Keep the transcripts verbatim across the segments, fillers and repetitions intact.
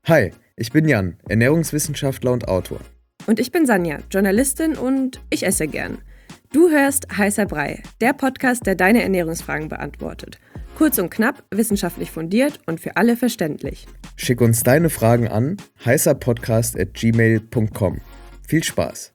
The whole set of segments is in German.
Hi, ich bin Jan, Ernährungswissenschaftler und Autor. Und ich bin Sanja, Journalistin und ich esse gern. Du hörst Heißer Brei, der Podcast, der deine Ernährungsfragen beantwortet. Kurz und knapp, wissenschaftlich fundiert und für alle verständlich. Schick uns deine Fragen an heißerpodcast at gmail punkt com. Viel Spaß!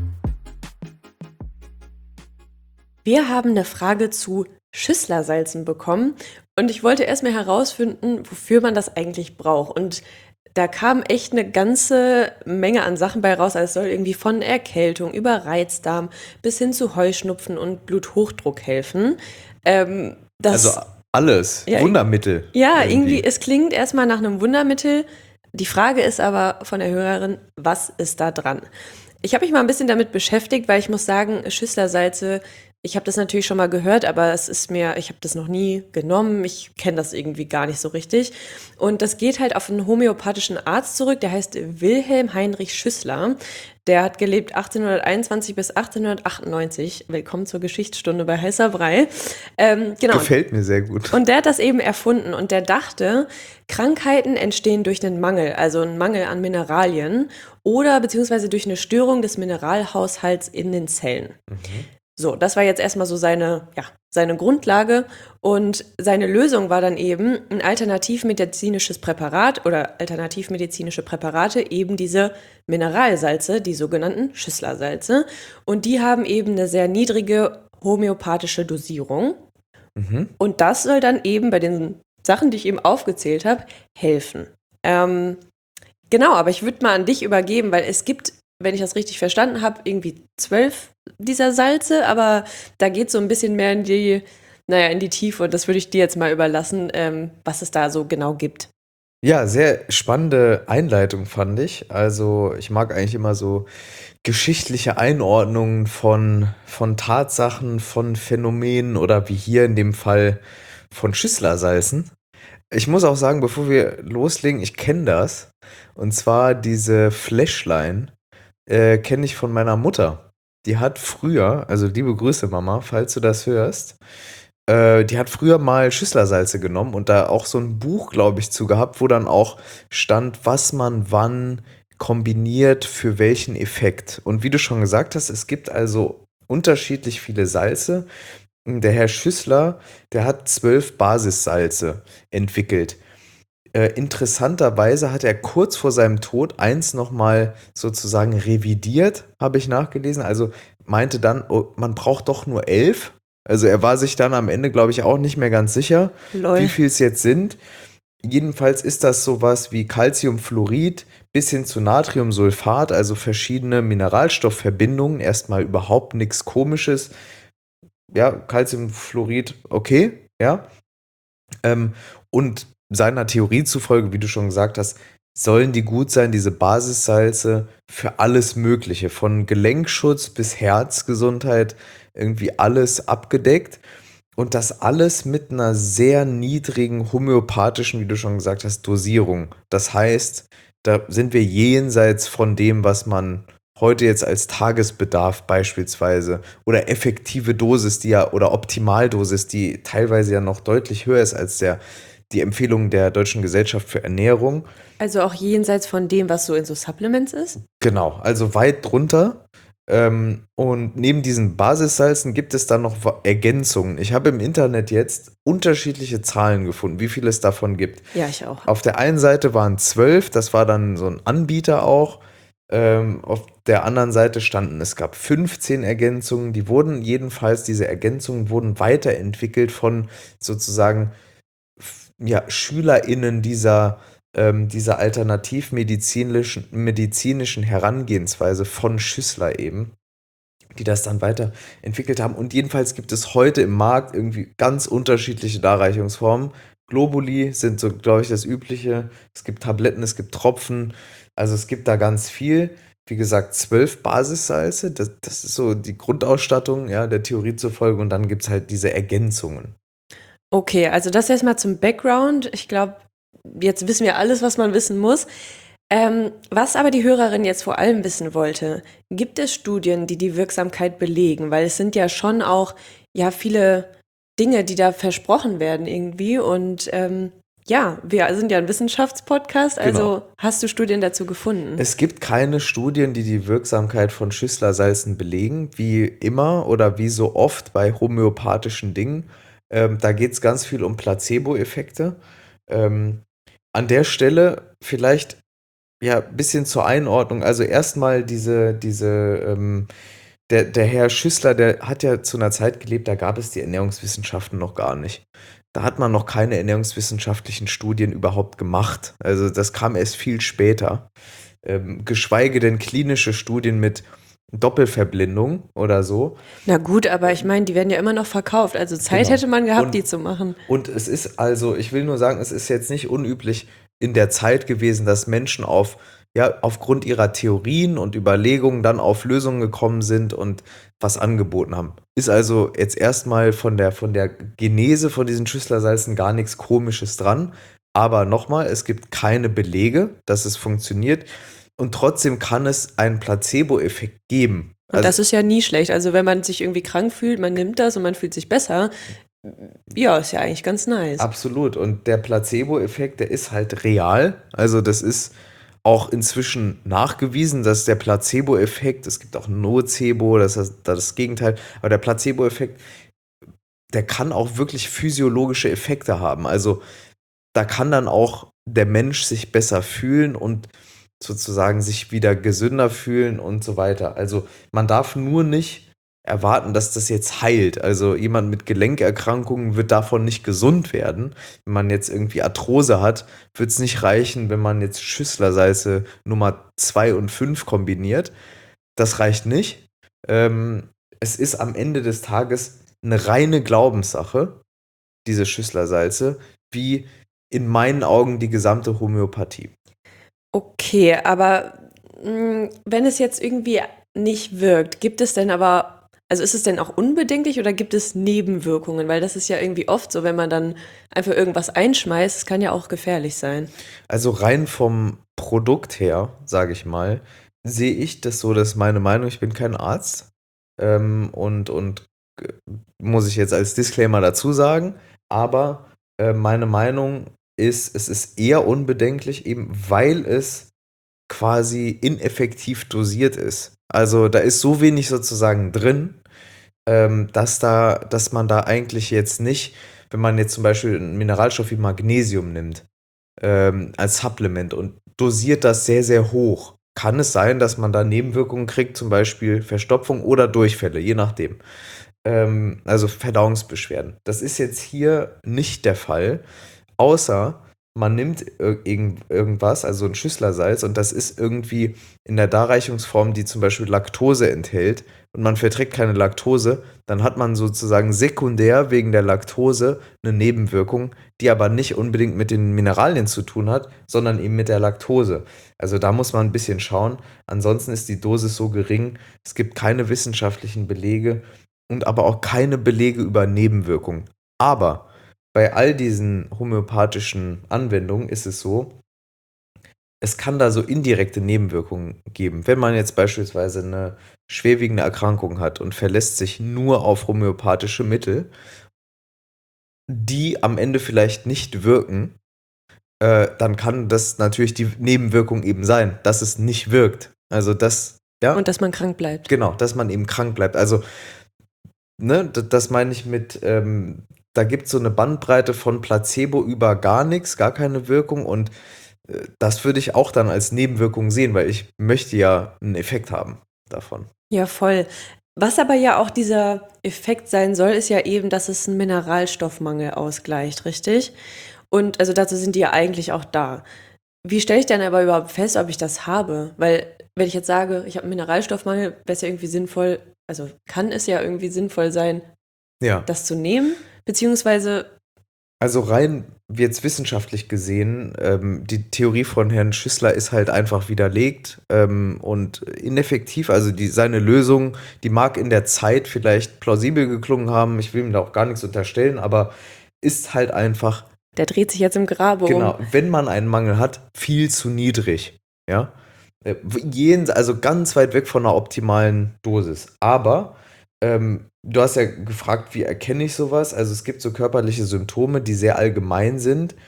Wir haben eine Frage zu Schüsslersalzen bekommen und ich wollte erstmal herausfinden, wofür man das eigentlich braucht. Und da kam echt eine ganze Menge an Sachen bei raus. Also es soll irgendwie von Erkältung über Reizdarm bis hin zu Heuschnupfen und Bluthochdruck helfen. Ähm, das, Also alles, ja, Wundermittel. Ja, irgendwie. irgendwie, es klingt erstmal nach einem Wundermittel. Die Frage ist aber von der Hörerin, was ist da dran? Ich habe mich mal ein bisschen damit beschäftigt, weil ich muss sagen, Schüsslersalze, ich habe das natürlich schon mal gehört, aber es ist mir, ich habe das noch nie genommen. Ich kenne das irgendwie gar nicht so richtig. Und das geht halt auf einen homöopathischen Arzt zurück, der heißt Wilhelm Heinrich Schüssler. Der hat gelebt achtzehnhunderteinundzwanzig bis achtzehnhundertachtundneunzig. Willkommen zur Geschichtsstunde bei Heißer Brei. Ähm, genau. Gefällt mir sehr gut. Und der hat das eben erfunden und der dachte, Krankheiten entstehen durch einen Mangel, also einen Mangel an Mineralien oder beziehungsweise durch eine Störung des Mineralhaushalts in den Zellen. Mhm. So, das war jetzt erstmal so seine, ja, seine Grundlage und seine Lösung war dann eben ein alternativmedizinisches Präparat oder alternativmedizinische Präparate, eben diese Mineralsalze, die sogenannten Schüsslersalze. Und die haben eben eine sehr niedrige homöopathische Dosierung. Mhm. Und das soll dann eben bei den Sachen, die ich eben aufgezählt habe, helfen. Ähm, genau, aber ich würde mal an dich übergeben, weil es gibt, wenn ich das richtig verstanden habe, irgendwie zwölf dieser Salze, aber da geht so ein bisschen mehr in die, naja, in die Tiefe und das würde ich dir jetzt mal überlassen, ähm, was es da so genau gibt. Ja, sehr spannende Einleitung fand ich. Also ich mag eigentlich immer so geschichtliche Einordnungen von, von Tatsachen, von Phänomenen oder wie hier in dem Fall von Schüsslersalzen. Ich muss auch sagen, bevor wir loslegen, ich kenne das. Und zwar diese Fläschlein äh, kenne ich von meiner Mutter. Die hat früher, also liebe Grüße Mama, falls du das hörst, äh, die hat früher mal Schüsslersalze genommen und da auch so ein Buch, glaube ich, zu gehabt, wo dann auch stand, was man wann kombiniert für welchen Effekt. Und wie du schon gesagt hast, es gibt also unterschiedlich viele Salze. Der Herr Schüssler, der hat zwölf Basissalze entwickelt. Äh, interessanterweise hat er kurz vor seinem Tod eins nochmal sozusagen revidiert, habe ich nachgelesen. Also meinte dann, oh, man braucht doch nur elf. Also er war sich dann am Ende, glaube ich, auch nicht mehr ganz sicher, Lol. wie viel es jetzt sind. Jedenfalls ist das sowas wie Calciumfluorid bis hin zu Natriumsulfat, also verschiedene Mineralstoffverbindungen. Erstmal überhaupt nichts Komisches. Ja, Calciumfluorid, okay, ja. Ähm, und seiner Theorie zufolge, wie du schon gesagt hast, sollen die gut sein, diese Basissalze, für alles Mögliche, von Gelenkschutz bis Herzgesundheit, irgendwie alles abgedeckt. Und das alles mit einer sehr niedrigen homöopathischen, wie du schon gesagt hast, Dosierung. Das heißt, da sind wir jenseits von dem, was man heute jetzt als Tagesbedarf beispielsweise oder effektive Dosis, die ja oder Optimaldosis, die teilweise ja noch deutlich höher ist als der, die Empfehlung der Deutschen Gesellschaft für Ernährung. Also auch jenseits von dem, was so in so Supplements ist? Genau, also weit drunter. Ähm, und neben diesen Basissalzen gibt es dann noch Ergänzungen. Ich habe im Internet jetzt unterschiedliche Zahlen gefunden, wie viel es davon gibt. Ja, ich auch. Auf der einen Seite waren zwölf, das war dann so ein Anbieter auch. Ähm, auf der anderen Seite standen, es gab fünfzehn Ergänzungen, die wurden jedenfalls, diese Ergänzungen wurden weiterentwickelt von sozusagen ja, SchülerInnen dieser, ähm, dieser alternativmedizinischen medizinischen Herangehensweise von Schüssler eben, die das dann weiterentwickelt haben. Und jedenfalls gibt es heute im Markt irgendwie ganz unterschiedliche Darreichungsformen. Globuli sind so, glaube ich, das Übliche. Es gibt Tabletten, es gibt Tropfen. Also es gibt da ganz viel. Wie gesagt, zwölf Basissalze. Das, das ist so die Grundausstattung, ja, der Theorie zufolge. Und dann gibt es halt diese Ergänzungen. Okay, also das erstmal zum Background. Ich glaube, jetzt wissen wir alles, was man wissen muss. Ähm, was aber die Hörerin jetzt vor allem wissen wollte, gibt es Studien, die die Wirksamkeit belegen? Weil es sind ja schon auch ja viele Dinge, die da versprochen werden irgendwie. Und ähm, Ja, wir sind ja ein Wissenschaftspodcast, Genau. also hast du Studien dazu gefunden? Es gibt keine Studien, die die Wirksamkeit von Schüsslersalzen belegen, wie immer oder wie so oft bei homöopathischen Dingen. Ähm, da geht es ganz viel um Placebo-Effekte. Ähm, an der Stelle vielleicht ja ein bisschen zur Einordnung. Also erstmal diese, diese, ähm, der, der Herr Schüssler, der hat ja zu einer Zeit gelebt, da gab es die Ernährungswissenschaften noch gar nicht. Da hat man noch keine ernährungswissenschaftlichen Studien überhaupt gemacht. Also das kam erst viel später. Ähm, geschweige denn klinische Studien mit Doppelverblindung oder so. Na gut, aber ich meine, die werden ja immer noch verkauft, also Zeit Genau. hätte man gehabt, Und, die zu machen. und es ist also, ich will nur sagen, es ist jetzt nicht unüblich in der Zeit gewesen, dass Menschen auf, ja, aufgrund ihrer Theorien und Überlegungen dann auf Lösungen gekommen sind und was angeboten haben. Ist also jetzt erstmal von der, von der Genese von diesen Schüsslersalzen gar nichts Komisches dran. Aber nochmal, es gibt keine Belege, dass es funktioniert. Und trotzdem kann es einen Placebo-Effekt geben. Und Also das ist ja nie schlecht. Also wenn man sich irgendwie krank fühlt, man nimmt das und man fühlt sich besser. Ja, ist ja eigentlich ganz nice. absolut. Und der Placebo-Effekt, der ist halt real. Also das ist auch inzwischen nachgewiesen, dass der Placebo-Effekt, es gibt auch Nocebo, das ist das Gegenteil, aber der Placebo-Effekt, der kann auch wirklich physiologische Effekte haben. Also da kann dann auch der Mensch sich besser fühlen und sozusagen sich wieder gesünder fühlen und so weiter. Also man darf nur nicht erwarten, dass das jetzt heilt. Also jemand mit Gelenkerkrankungen wird davon nicht gesund werden. Wenn man jetzt irgendwie Arthrose hat, wird es nicht reichen, wenn man jetzt Schüsslersalze Nummer zwei und fünf kombiniert. Das reicht nicht. Ähm, es ist am Ende des Tages eine reine Glaubenssache, diese Schüsslersalze, wie in meinen Augen die gesamte Homöopathie. Okay, aber mh, wenn es jetzt irgendwie nicht wirkt, gibt es denn aber, also ist es denn auch unbedenklich oder gibt es Nebenwirkungen? Weil das ist ja irgendwie oft so, wenn man dann einfach irgendwas einschmeißt, es kann ja auch gefährlich sein. Also rein vom Produkt her, sage ich mal, sehe ich das so, dass meine Meinung, ich bin kein Arzt, ähm, und, und äh, muss ich jetzt als Disclaimer dazu sagen, aber äh, meine Meinung ist, es ist eher unbedenklich, eben weil es quasi ineffektiv dosiert ist. Also da ist so wenig sozusagen drin, ähm, dass da, dass man da eigentlich jetzt nicht, wenn man jetzt zum Beispiel einen Mineralstoff wie Magnesium nimmt, ähm, als Supplement und dosiert das sehr, sehr hoch, kann es sein, dass man da Nebenwirkungen kriegt, zum Beispiel Verstopfung oder Durchfälle, je nachdem. Ähm, also Verdauungsbeschwerden. Das ist jetzt hier nicht der Fall, außer man nimmt ir irgend irgendwas, also ein Schüsslersalz, und das ist irgendwie in der Darreichungsform, die zum Beispiel Laktose enthält, und man verträgt keine Laktose, dann hat man sozusagen sekundär wegen der Laktose eine Nebenwirkung, die aber nicht unbedingt mit den Mineralien zu tun hat, sondern eben mit der Laktose. Also da muss man ein bisschen schauen. Ansonsten ist die Dosis so gering, es gibt keine wissenschaftlichen Belege und aber auch keine Belege über Nebenwirkungen. Aber bei all diesen homöopathischen Anwendungen ist es so, es kann da so indirekte Nebenwirkungen geben. Wenn man jetzt beispielsweise eine schwerwiegende Erkrankung hat und verlässt sich nur auf homöopathische Mittel, die am Ende vielleicht nicht wirken, äh, dann kann das natürlich die Nebenwirkung eben sein, dass es nicht wirkt. Also das, ja, Und dass man krank bleibt. genau, dass man eben krank bleibt. Also, ne, d- das meine ich mit, ähm, da gibt es so eine Bandbreite von Placebo über gar nichts, gar keine Wirkung, und äh, das würde ich auch dann als Nebenwirkung sehen, weil ich möchte ja einen Effekt haben davon. Ja, voll. Was aber ja auch dieser Effekt sein soll, ist ja eben, dass es einen Mineralstoffmangel ausgleicht, richtig? Und also dazu sind die ja eigentlich auch da. Wie stelle ich denn aber überhaupt fest, ob ich das habe? Weil, wenn ich jetzt sage, ich habe einen Mineralstoffmangel, wäre es ja irgendwie sinnvoll, also kann es ja irgendwie sinnvoll sein, Ja. das zu nehmen, beziehungsweise, Also rein jetzt wissenschaftlich gesehen, ähm, die Theorie von Herrn Schüssler ist halt einfach widerlegt, ähm, und ineffektiv. Also die, seine Lösung, die mag in der Zeit vielleicht plausibel geklungen haben. Ich will ihm da auch gar nichts unterstellen, aber ist halt einfach, der dreht sich jetzt im Grabe um. genau, wenn man einen Mangel hat, viel zu niedrig. Ja, Äh, jeden, also ganz weit weg von einer optimalen Dosis. Aber ähm, du hast ja gefragt, wie erkenne ich sowas? Also es gibt so körperliche Symptome, die sehr allgemein sind.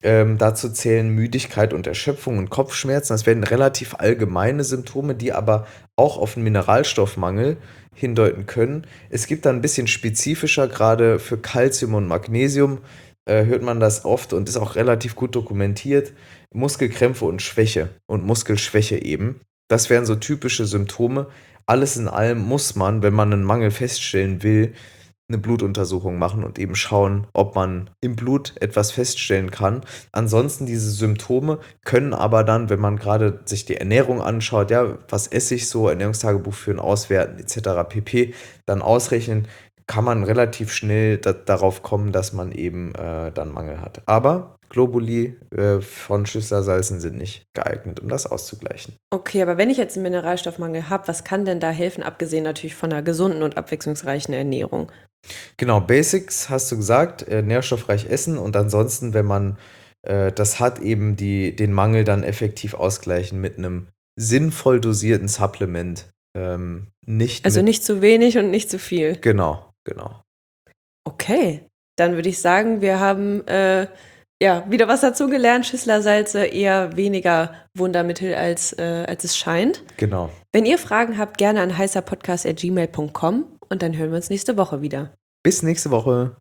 Ähm, dazu zählen Müdigkeit und Erschöpfung und Kopfschmerzen. Das werden relativ allgemeine Symptome, die aber auch auf 'n Mineralstoffmangel hindeuten können. Es gibt da 'n bisschen spezifischer, grade für Kalzium und Magnesium, äh, hört man das oft und ist auch relativ gut dokumentiert, Muskelkrämpfe und Schwäche und Muskelschwäche eben. Das wären so typische Symptome. Alles in allem muss man, wenn man 'nen Mangel feststellen will, 'ne Blutuntersuchung machen und eben schauen, ob man im Blut etwas feststellen kann. Ansonsten diese Symptome können aber dann, wenn man grade sich die Ernährung anschaut, ja, was esse ich so, Ernährungstagebuch führen, auswerten et cetera pp., dann ausrechnen, kann man relativ schnell da darauf kommen, dass man eben, äh, dann Mangel hat. Aber Globuli, äh, von Schüssler-Salzen sind nicht geeignet, um das auszugleichen. Okay, aber wenn ich jetzt 'n Mineralstoffmangel habe, was kann denn da helfen, abgesehen natürlich von 'ner gesunden und abwechslungsreichen Ernährung? Genau, Basics hast du gesagt, äh, nährstoffreich essen und ansonsten, wenn man, äh, das hat, eben die den Mangel dann effektiv ausgleichen mit 'nem sinnvoll dosierten Supplement, ähm, nicht Also, mit nicht zu wenig und nicht zu viel? Genau, genau. Okay, dann würde ich sagen, wir haben, äh, ja, wieder was dazugelernt. Schüssler-Salze eher weniger Wundermittel, als äh, als es scheint. Genau. Wenn ihr Fragen habt, gerne an heißerpodcast at gmail punkt com und dann hören wir uns nächste Woche wieder. Bis nächste Woche.